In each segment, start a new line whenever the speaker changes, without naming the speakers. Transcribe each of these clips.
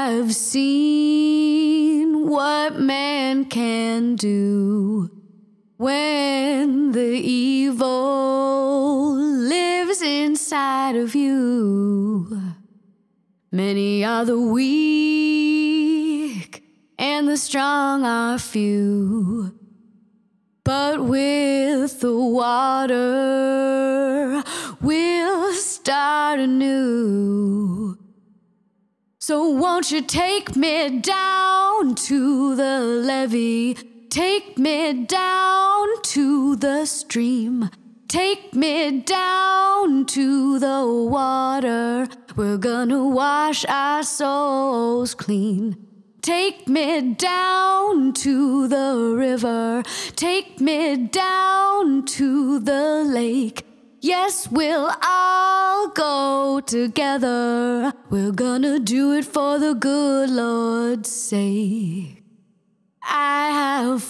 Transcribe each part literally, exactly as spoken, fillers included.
I've seen what man can do when the evil lives inside of you. Many are the weak, and the strong are few. But with the water, we'll start anew. So won't you take me down to the levee? Take me down to the stream. Take me down to the water. We're gonna wash our souls clean. Take me down to the river. Take me down to the lake. Yes, we'll all go together. We're gonna do it for the good Lord's sake. I have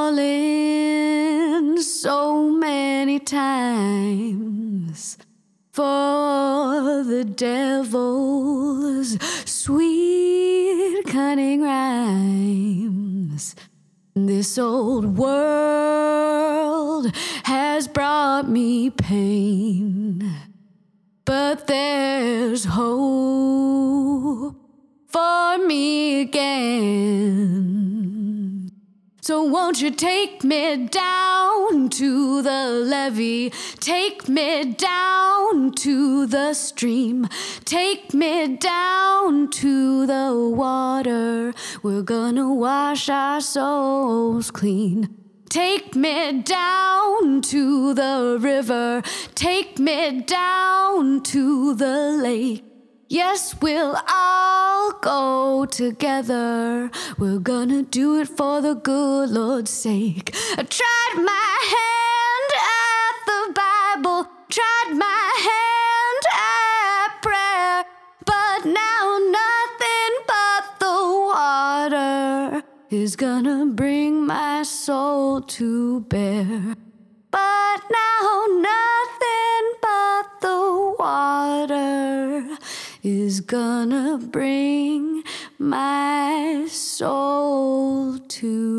fallen so many times for the devil's sweet, cunning rhymes. This old world has brought me pain, but there's hope for me again. So won't you take me down to the levee? Take me down to the stream. Take me down to the water. We're gonna wash our souls clean. Take me down to the river. Take me down to the lake. Yes, we'll all go together. We're gonna do it for the good Lord's sake. I tried my hand at the Bible, tried my hand at prayer, but now nothing but the water is gonna bring my soul to bear. But now nothing but the water is gonna bring my soul to